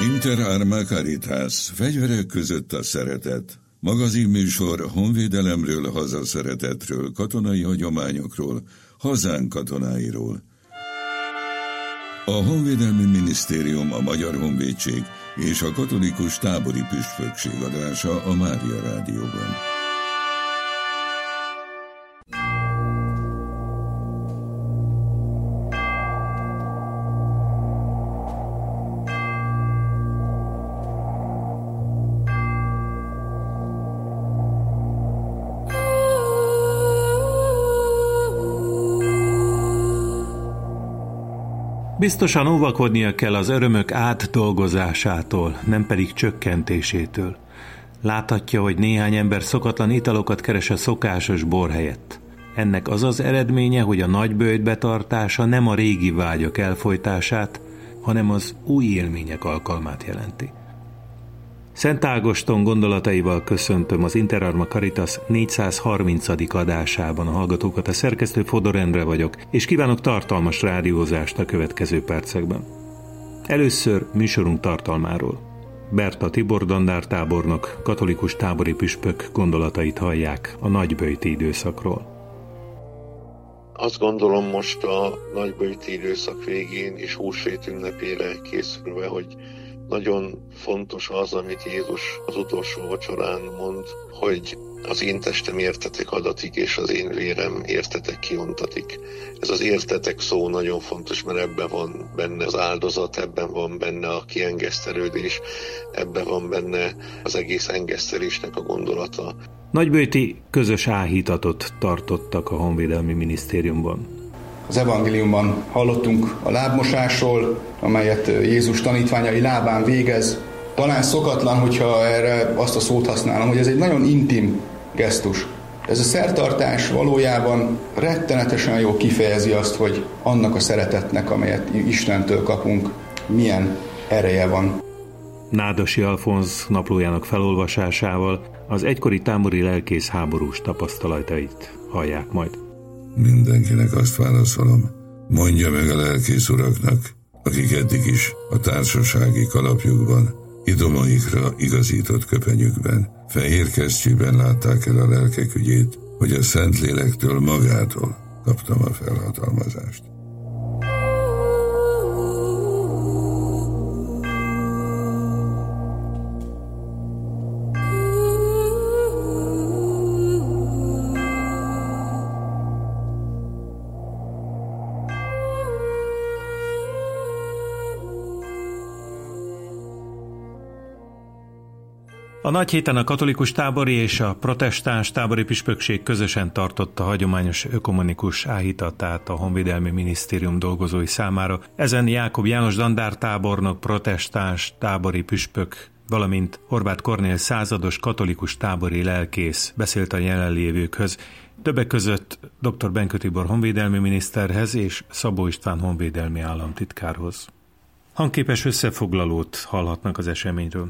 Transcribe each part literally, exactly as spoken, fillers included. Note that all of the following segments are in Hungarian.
Inter Arma Caritas, fegyverek között a szeretet. Magazinműsor honvédelemről, hazaszeretetről, katonai hagyományokról, hazánk katonáiról. A Honvédelmi Minisztérium, a Magyar Honvédség és a Katolikus Tábori Püspökség adása a Mária Rádióban. Biztosan óvakodnia kell az örömök átdolgozásától, nem pedig csökkentésétől. Láthatja, hogy néhány ember szokatlan italokat keres a szokásos bor helyett. Ennek az az eredménye, hogy a nagyböjt betartása nem a régi vágyak elfojtását, hanem az új élmények alkalmát jelenti. Szent Ágoston gondolataival köszöntöm az Inter Arma Caritas négyszázharmincadik adásában a hallgatókat. A szerkesztő Fodor Endre vagyok, és kívánok tartalmas rádiózást a következő percekben. Először műsorunk tartalmáról. Berta Tibor dandártábornok, katolikus tábori püspök gondolatait hallják a nagyböjti időszakról. Azt gondolom, most a nagyböjti időszak végén és húsvét ünnepére készülve, hogy nagyon fontos az, amit Jézus az utolsó vacsorán mond, hogy az én testem értetek adatik, és az én vérem értetek kiontatik. Ez az értetek szó nagyon fontos, mert ebben van benne az áldozat, ebben van benne a kiengesztelődés, ebben van benne az egész engesztelésnek a gondolata. Nagyböjti közös áhítatot tartottak a Honvédelmi Minisztériumban. Az evangéliumban hallottunk a lábmosásról, amelyet Jézus tanítványai lábán végez. Talán szokatlan, hogyha erre azt a szót használom, hogy ez egy nagyon intim gesztus. Ez a szertartás valójában rettenetesen jól kifejezi azt, hogy annak a szeretetnek, amelyet Istentől kapunk, milyen ereje van. Nádosi Alfonz naplójának felolvasásával az egykori tábori lelkész háborús tapasztalatait hallják majd. Mindenkinek azt válaszolom, mondja meg a lelkész uraknak, akik eddig is a társasági kalapjukban, idomaikra igazított köpenyükben, fehér kesztyűben látták el a lelkek ügyét, hogy a Szentlélektől magától kaptam a felhatalmazást. A nagy héten a katolikus tábori és a protestáns tábori püspökség közösen tartotta hagyományos ökumenikus áhítatát a Honvédelmi Minisztérium dolgozói számára. Ezen Jákob János dandártábornok, protestáns tábori püspök, valamint Horváth Kornél százados katolikus tábori lelkész beszélt a jelenlévőkhöz, többek között dr. Benkő Tibor honvédelmi miniszterhez és Szabó István honvédelmi államtitkárhoz. Hangképes összefoglalót hallhatnak az eseményről.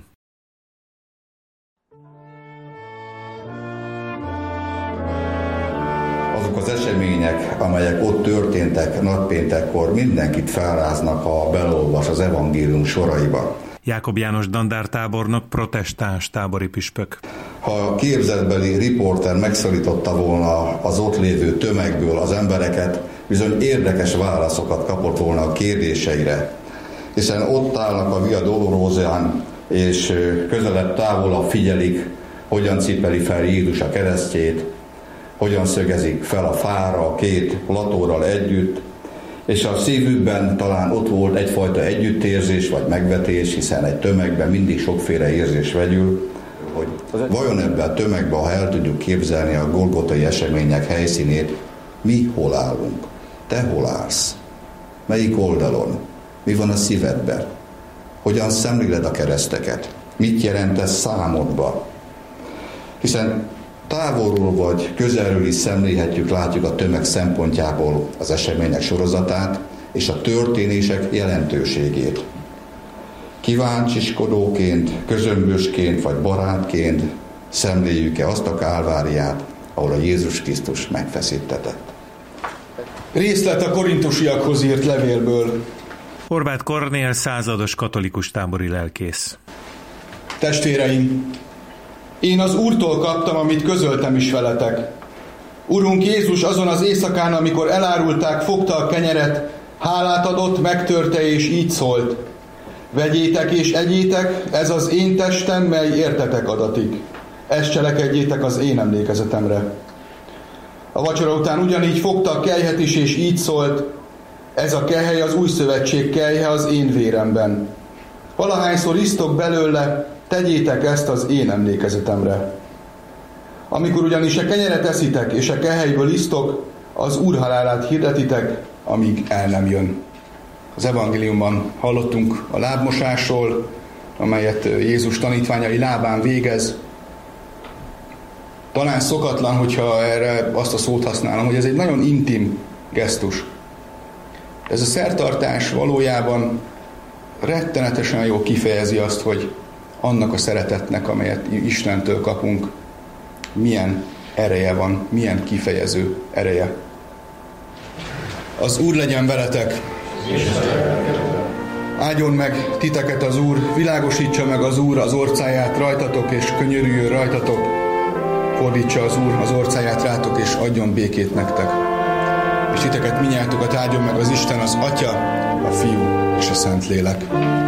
Azok az események, amelyek ott történtek nagypéntekkor, mindenkit felráznak, ha belolvas az evangélium soraiba. Jákob János dandártábornok, protestáns tábori püspök. Ha a képzetbeli riporter megszólította volna az ott lévő tömegből az embereket, bizony érdekes válaszokat kapott volna a kérdéseire. Hiszen ott állnak a Via Dolorosán, és közelebb távolabb figyelik, hogyan cipeli fel Jézus a keresztjét, hogyan szögezik fel a fára a két latorral együtt, és a szívükben talán ott volt egyfajta együttérzés vagy megvetés, hiszen egy tömegben mindig sokféle érzés vegyül, hogy vajon ebben a tömegben, ha el tudjuk képzelni a golgotai események helyszínét, mi hol állunk? Te hol állsz? Melyik oldalon? Mi van a szívedben? Hogyan szemléled a kereszteket? Mit jelent ez számodba? Hiszen távolról vagy közelről is szemlélhetjük, látjuk a tömeg szempontjából az események sorozatát és a történések jelentőségét. Kíváncsiskodóként, közömbösként vagy barátként szemléljük-e azt a Kálváriát, ahol a Jézus Krisztus megfeszítetett. Részlet a korintusiakhoz írt levélből. Horváth Kornél százados katolikus tábori lelkész. Testvéreim, én az Úrtól kaptam, amit közöltem is veletek. Urunk Jézus azon az éjszakán, amikor elárulták, fogta a kenyeret, hálát adott, megtörte és így szólt: vegyétek és egyétek, ez az én testem, mely értetek adatik. Ezt cselekedjétek az én emlékezetemre. A vacsora után ugyanígy fogta a kelyhet is, és így szólt: ez a kehely az új szövetség kelyhe az én véremben. Valahányszor isztok belőle, tegyétek ezt az én emlékezetemre. Amikor ugyanis a kenyeret eszitek, és a kehelyből isztok, az Úr halálát hirdetitek, amíg el nem jön. Az evangéliumban hallottunk a lábmosásról, amelyet Jézus tanítványai lábán végez. Talán szokatlan, hogyha erre azt a szót használom, hogy ez egy nagyon intim gesztus. Ez a szertartás valójában rettenetesen jól kifejezi azt, hogy annak a szeretetnek, amelyet Istentől kapunk, milyen ereje van, milyen kifejező ereje. Az Úr legyen veletek! Áldjon meg titeket az Úr, világosítsa meg az Úr az orcáját rajtatok, és könyörüljön rajtatok, fordítsa az Úr az orcáját rátok, és adjon békét nektek. És titeket mindnyájatokat áldjon meg az Isten, az Atya, a Fiú és a Szentlélek.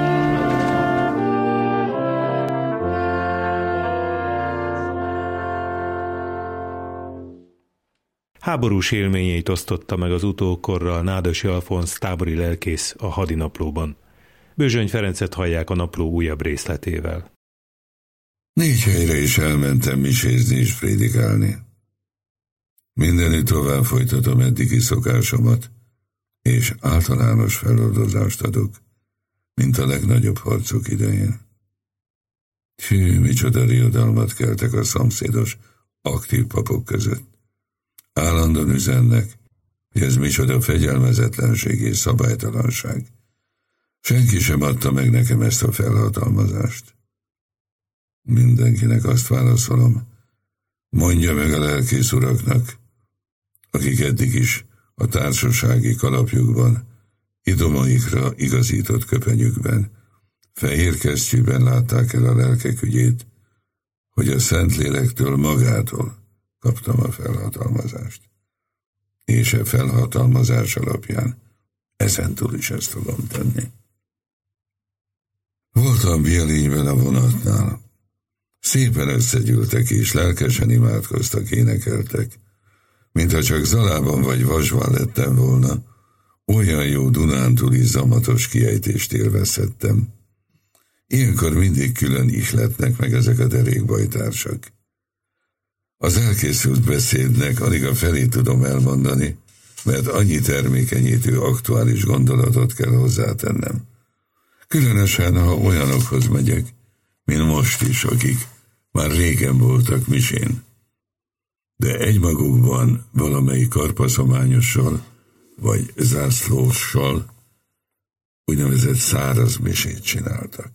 Háborús élményeit osztotta meg az utókorral Nádosi Alfonz tábori lelkész a Hadinaplóban. Bőzsöny Ferencet hallják a napló újabb részletével. Négy helyre is elmentem misézni és prédikálni. Mindenütt tovább folytatom eddigi szokásomat, és általános feloldozást adok, mint a legnagyobb harcok idején. Hű, micsoda riadalmat keltek a szomszédos, aktív papok között. Állandóan üzennek, hogy ez micsoda fegyelmezetlenség és szabálytalanság. Senki sem adta meg nekem ezt a felhatalmazást. Mindenkinek azt válaszolom, mondja meg a lelkész uraknak, akik eddig is a társasági kalapjukban, idomaikra igazított köpenyükben, fehér kesztyűben látták el a lelkek ügyét, hogy a Szentlélektől magától kaptam a felhatalmazást. És a felhatalmazás alapján ezentúl is ezt fogom tenni. Voltam Bielényben a vonatnál. Szépen összegyűltek és lelkesen imádkoztak, énekeltek, mintha csak Zalában vagy Vasban lettem volna, olyan jó dunántúli zamatos kiejtést élvezhettem. Ilyenkor mindig külön ihletnek meg ezek a derékbajtársak. Az elkészült beszédnek alig a felét tudom elmondani, mert annyi termékenyítő aktuális gondolatot kell hozzátennem. Különösen, ha olyanokhoz megyek, mint most is, akik már régen voltak misén. De egymagukban valamelyik karpaszományossal, vagy zászlóssal úgynevezett száraz misét csináltak.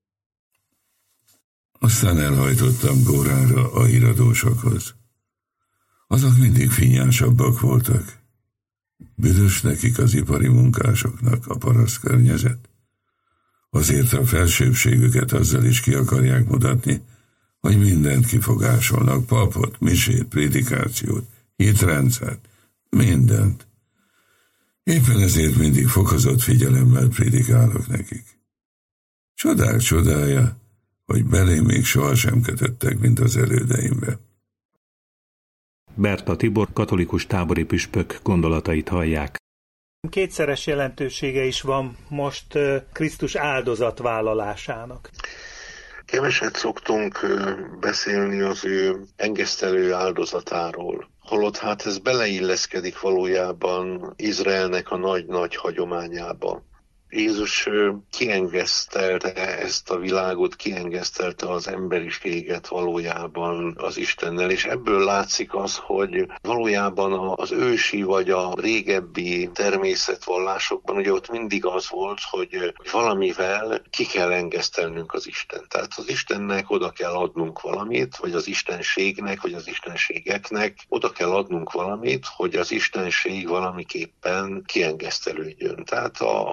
Aztán elhajtottam Górára a híradósokhoz. Azok mindig finnyásabbak voltak. Büdös nekik az ipari munkásoknak a paraszt környezet. Azért a felsőbbségüket azzal is ki akarják mutatni, hogy mindent kifogásolnak, papot, misét, prédikációt, hitrendszert, mindent. Éppen ezért mindig fokozott figyelemmel prédikálok nekik. Csodák csodája, hogy belém még sohasem kötöttek, mint az elődeimbe. Berta Tibor katolikus tábori püspök gondolatait hallják. Kétszeres jelentősége is van most Krisztus áldozatvállalásának. Keveset szoktunk beszélni az ő engesztelő áldozatáról, holott hát ez beleilleszkedik valójában Izraelnek a nagy-nagy hagyományába. Jézus kiengesztelte ezt a világot, kiengesztelte az emberiséget valójában az Istennel, és ebből látszik az, hogy valójában az ősi vagy a régebbi természetvallásokban ugye ott mindig az volt, hogy valamivel ki kell engesztelnünk az Istent. Tehát az Istennek oda kell adnunk valamit, vagy az istenségnek, vagy az istenségeknek oda kell adnunk valamit, hogy az istenség valamiképpen kiengesztelődjön. Tehát a föld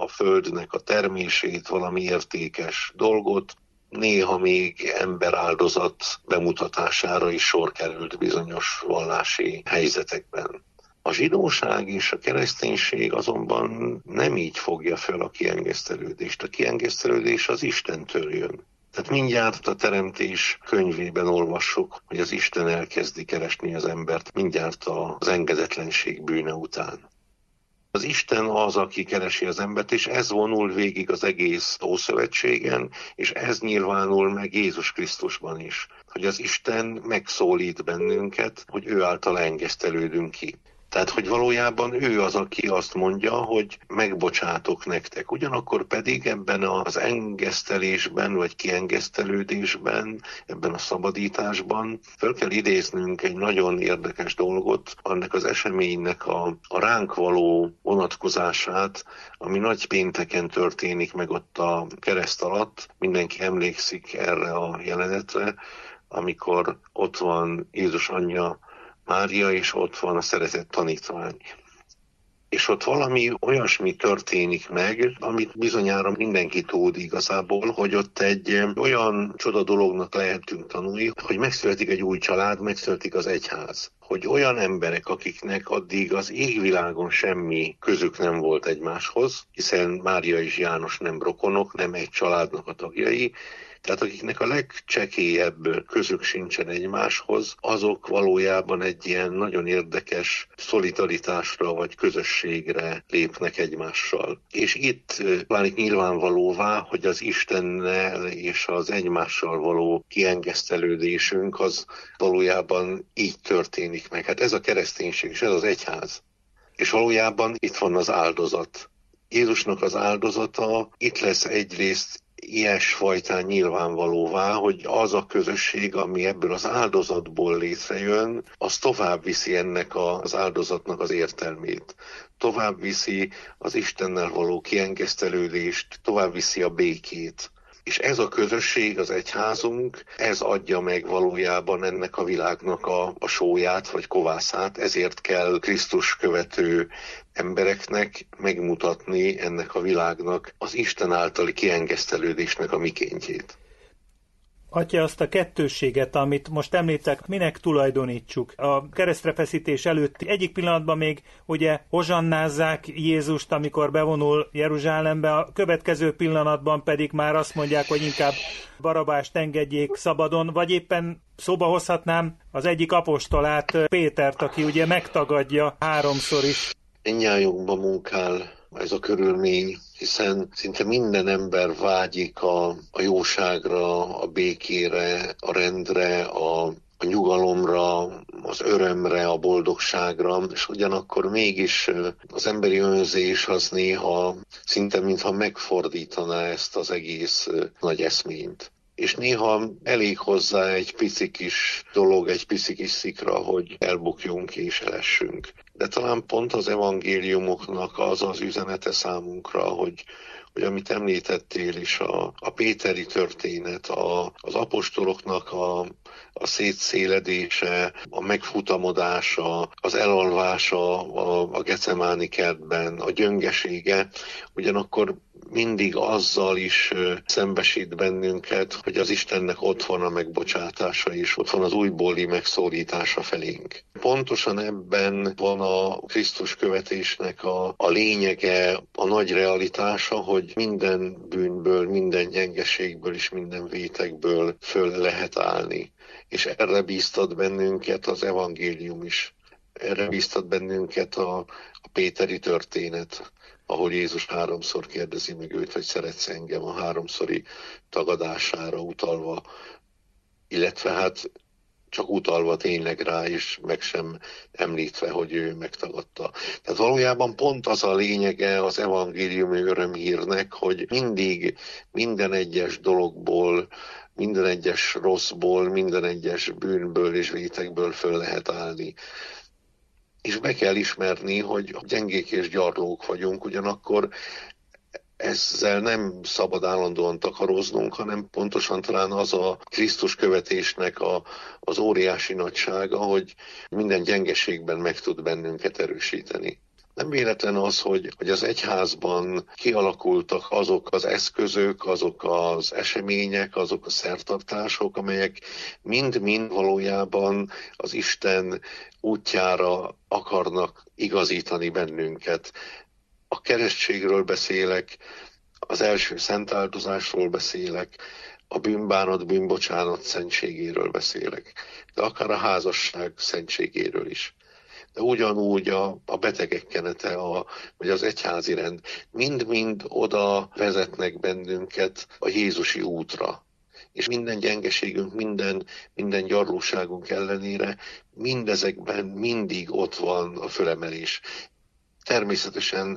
földnek a termését, valami értékes dolgot, néha még emberáldozat bemutatására is sor került bizonyos vallási helyzetekben. A zsidóság és a kereszténység azonban nem így fogja fel a kiengesztelődést. A kiengesztelődés az Istentől jön. Tehát mindjárt a teremtés könyvében olvassuk, hogy az Isten elkezdi keresni az embert mindjárt az engedetlenség bűne után. Az Isten az, aki keresi az embert, és ez vonul végig az egész Ószövetségen, és ez nyilvánul meg Jézus Krisztusban is, hogy az Isten megszólít bennünket, hogy ő által engesztelődünk ki. Tehát, hogy valójában ő az, aki azt mondja, hogy megbocsátok nektek. Ugyanakkor pedig ebben az engesztelésben, vagy kiengesztelődésben, ebben a szabadításban fel kell idéznünk egy nagyon érdekes dolgot, annak az eseménynek a, a ránk való vonatkozását, ami nagy pénteken történik meg ott a kereszt alatt. Mindenki emlékszik erre a jelenetre, amikor ott van Jézus anyja, Mária, és ott van a szeretett tanítvány. És ott valami olyasmi történik meg, amit bizonyára mindenki tud igazából, hogy ott egy olyan csoda dolognak lehetünk tanulni, hogy megszületik egy új család, megszületik az egyház. Hogy olyan emberek, akiknek addig az égvilágon semmi közük nem volt egymáshoz, hiszen Mária és János nem rokonok, nem egy családnak a tagjai, tehát akiknek a legcsekélyebb közük sincsen egymáshoz, azok valójában egy ilyen nagyon érdekes szolidaritásra vagy közösségre lépnek egymással. És itt válik nyilvánvalóvá, hogy az Istennel és az egymással való kiengesztelődésünk az valójában így történik meg. Hát ez a kereszténység, és ez az egyház. És valójában itt van az áldozat. Jézusnak az áldozata itt lesz egyrészt ilyesfajtán nyilvánvalóvá, hogy az a közösség, ami ebből az áldozatból létrejön, az tovább viszi ennek az áldozatnak az értelmét. Tovább viszi az Istennel való kiengesztelődést, tovább viszi a békét. És ez a közösség, az egyházunk, ez adja meg valójában ennek a világnak a, a sóját vagy kovászát, ezért kell Krisztus követő embereknek megmutatni ennek a világnak az Isten általi kiengesztelődésnek a mikéntjét. Atya, azt a kettősséget, amit most említek, minek tulajdonítsuk? A keresztrefeszítés előtt egyik pillanatban még ugye hozsannázzák Jézust, amikor bevonul Jeruzsálembe, a következő pillanatban pedig már azt mondják, hogy inkább Barabást engedjék szabadon, vagy éppen szóba hozhatnám az egyik apostolát, Pétert, aki ugye megtagadja háromszor is. Mindnyájunkban munkál ez a körülmény, hiszen szinte minden ember vágyik a, a jóságra, a békére, a rendre, a, a nyugalomra, az örömre, a boldogságra, és ugyanakkor mégis az emberi önzés az néha szinte mintha megfordítaná ezt az egész nagy eszményt. És néha elég hozzá egy pici kis dolog, egy pici kis szikra, hogy elbukjunk és elessünk. De talán pont az evangéliumoknak az az üzenete számunkra, hogy, hogy amit említettél is, a, a péteri történet, a, az apostoloknak a, a szétszéledése, a megfutamodása, az elalvása a, a Gecemáni kertben, a gyöngesége, ugyanakkor mindig azzal is szembesít bennünket, hogy az Istennek ott van a megbocsátása is, ott van az újbóli megszólítása felénk. Pontosan ebben van a Krisztus követésnek a, a lényege, a nagy realitása, hogy minden bűnből, minden gyengeségből és minden vétekből föl lehet állni. És erre bíztat bennünket az evangélium is. Erre bíztat bennünket a, a péteri történet, ahol Jézus háromszor kérdezi meg őt, hogy szeretsz engem, a háromszori tagadására utalva, illetve hát csak utalva tényleg rá, és meg sem említve, hogy ő megtagadta. Tehát valójában pont az a lényege az evangéliumi örömhírnek, hogy mindig minden egyes dologból, minden egyes rosszból, minden egyes bűnből és vétekből föl lehet állni. És be kell ismerni, hogy gyengék és gyarlók vagyunk, ugyanakkor ezzel nem szabad állandóan takaroznunk, hanem pontosan talán az a Krisztus követésnek a, az óriási nagysága, hogy minden gyengeségben meg tud bennünket erősíteni. Nem véletlen az, hogy, hogy az egyházban kialakultak azok az eszközök, azok az események, azok a szertartások, amelyek mind-mind valójában az Isten útjára akarnak igazítani bennünket. A keresztségről beszélek, az első szentáldozásról beszélek, a bűnbánat, bűnbocsánat szentségéről beszélek, de akár a házasság szentségéről is. De ugyanúgy a, a betegek kenete, a, vagy az egyházi rend, mind-mind oda vezetnek bennünket a Jézusi útra. És minden gyengeségünk, minden, minden gyarlóságunk ellenére mindezekben mindig ott van a fölemelés. Természetesen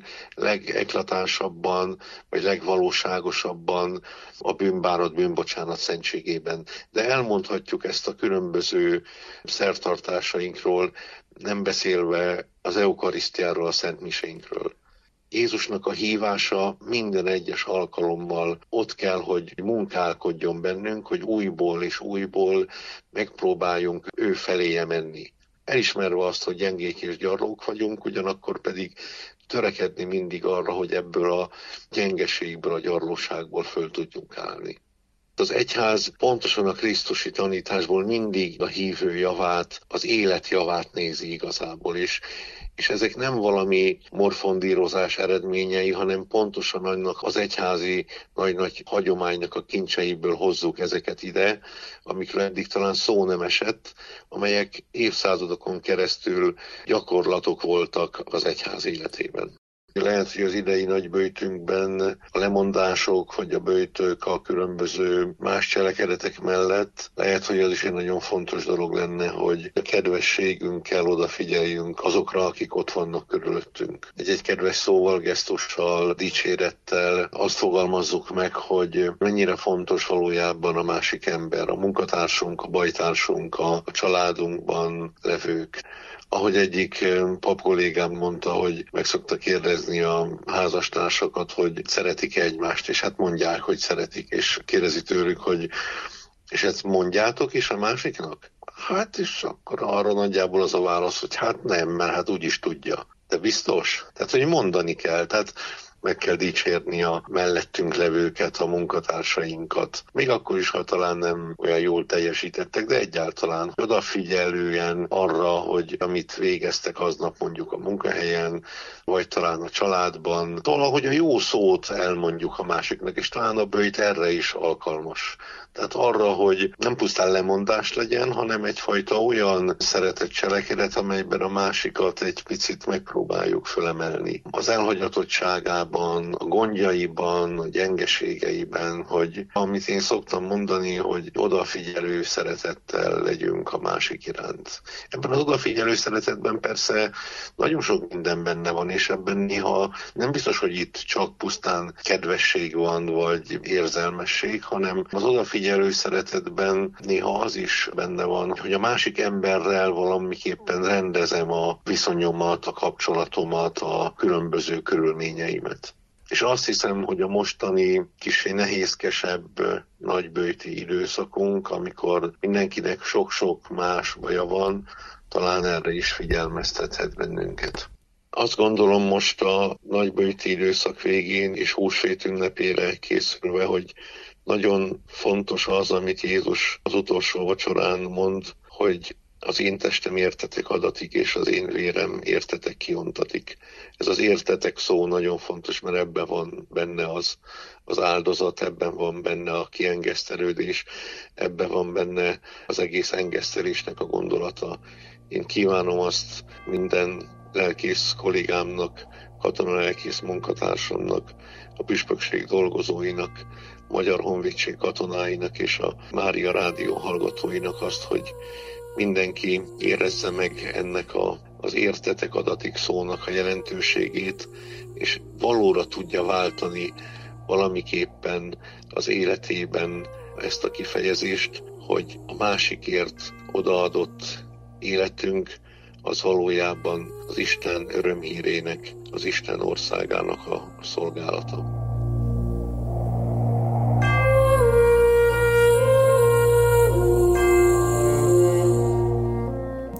legeklatánsabban, vagy legvalóságosabban a bűnbánat, bűnbocsánat szentségében. De elmondhatjuk ezt a különböző szertartásainkról, nem beszélve az eukarisztiáról, a szentmisénkről. Jézusnak a hívása minden egyes alkalommal ott kell, hogy munkálkodjon bennünk, hogy újból és újból megpróbáljunk ő feléje menni. Elismerve azt, hogy gyengék és gyarlók vagyunk, ugyanakkor pedig törekedni mindig arra, hogy ebből a gyengeségből, a gyarlóságból föl tudjunk állni. Az egyház pontosan a krisztusi tanításból mindig a hívő javát, az élet javát nézi igazából, és, és ezek nem valami morfondírozás eredményei, hanem pontosan annak az egyházi nagy-nagy hagyománynak a kincseiből hozzuk ezeket ide, amikről eddig talán szó nem esett, amelyek évszázadokon keresztül gyakorlatok voltak az egyház életében. Lehet, hogy az idei nagyböjtünkben a lemondások vagy a böjtök a különböző más cselekedetek mellett lehet, hogy az is egy nagyon fontos dolog lenne, hogy a kedvességünkkel odafigyeljünk azokra, akik ott vannak körülöttünk. Egy-egy kedves szóval, gesztussal, dicsérettel azt fogalmazzuk meg, hogy mennyire fontos valójában a másik ember, a munkatársunk, a bajtársunk, a családunkban levők. Ahogy egyik pap kollégám mondta, hogy meg szokta kérdezni a házastársakat, hogy szeretik-e egymást, és hát mondják, hogy szeretik, és kérdezi tőlük, hogy és ezt mondjátok is a másiknak? Hát és akkor arra nagyjából az a válasz, hogy hát nem, mert hát úgyis tudja. De biztos? Tehát, hogy mondani kell, tehát meg kell dicsérni a mellettünk levőket, a munkatársainkat. Még akkor is, ha talán nem olyan jól teljesítettek, de egyáltalán odafigyelően arra, hogy amit végeztek aznap mondjuk a munkahelyen, vagy talán a családban, valahogy a jó szót elmondjuk a másiknak, és talán a böjt erre is alkalmas. Tehát arra, hogy nem pusztán lemondás legyen, hanem egyfajta olyan szeretett cselekedet, amelyben a másikat egy picit megpróbáljuk fölemelni. Az elhagyatottságában, a gondjaiban, a gyengeségeiben, hogy amit én szoktam mondani, hogy odafigyelő szeretettel legyünk a másik iránt. Ebben az odafigyelő szeretetben persze nagyon sok minden benne van, és ebben néha nem biztos, hogy itt csak pusztán kedvesség van, vagy érzelmesség, hanem az odafigyelő szeretetben néha az is benne van, hogy a másik emberrel valamiképpen rendezem a viszonyomat, a kapcsolatomat, a különböző körülményeimet. És azt hiszem, hogy a mostani kissé nehézkesebb nagyböjti időszakunk, amikor mindenkinek sok-sok más baja van, talán erre is figyelmeztethet bennünket. Azt gondolom most a nagyböjti időszak végén és húsvét ünnepére készülve, hogy nagyon fontos az, amit Jézus az utolsó vacsorán mond, hogy az én testem értetek adatik, és az én vérem értetek kiontatik. Ez az értetek szó nagyon fontos, mert ebben van benne az, az áldozat, ebben van benne a kiengesztelődés, ebben van benne az egész engesztelésnek a gondolata. Én kívánom azt minden lelkész kollégámnak, katonalelkész munkatársamnak, a püspökség dolgozóinak, Magyar Honvédség katonáinak és a Mária Rádió hallgatóinak azt, hogy mindenki érezze meg ennek a, az értetek adatik szónak a jelentőségét, és valóra tudja váltani valamiképpen az életében ezt a kifejezést, hogy a másikért odaadott életünk az valójában az Isten örömhírének, az Isten országának a szolgálata.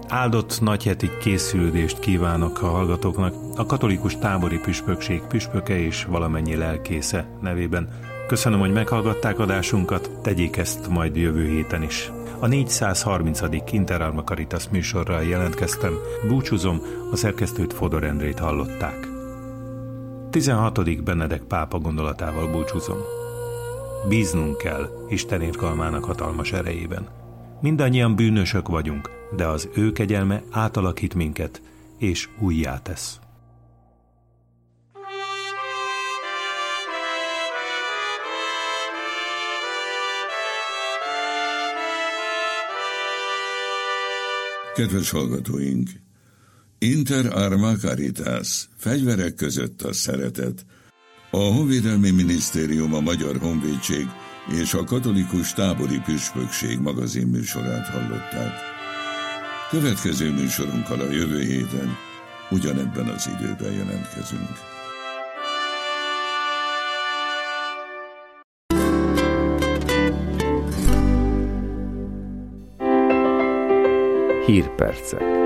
Áldott nagyheti készülődést kívánok a hallgatóknak a katolikus tábori püspökség püspöke és valamennyi lelkésze nevében. Köszönöm, hogy meghallgatták adásunkat, tegyék ezt majd jövő héten is. A négyszázharmincadik Inter Alma Caritas műsorral jelentkeztem, búcsúzom, a szerkesztőt Fodor Endrét hallották. tizenhatodik Benedek pápa gondolatával búcsúzom. Bíznunk kell Isten irgalmának hatalmas erejében. Mindannyian bűnösök vagyunk, de az ő kegyelme átalakít minket, és újjá tesz. Kedves hallgatóink! Inter Arma Caritas, fegyverek között a szeretet. A Honvédelmi Minisztérium, a Magyar Honvédség és a Katolikus Tábori Püspökség magazinműsorát hallották. Következő műsorunkkal a jövő héten ugyanebben az időben jelentkezünk. Hírpercek.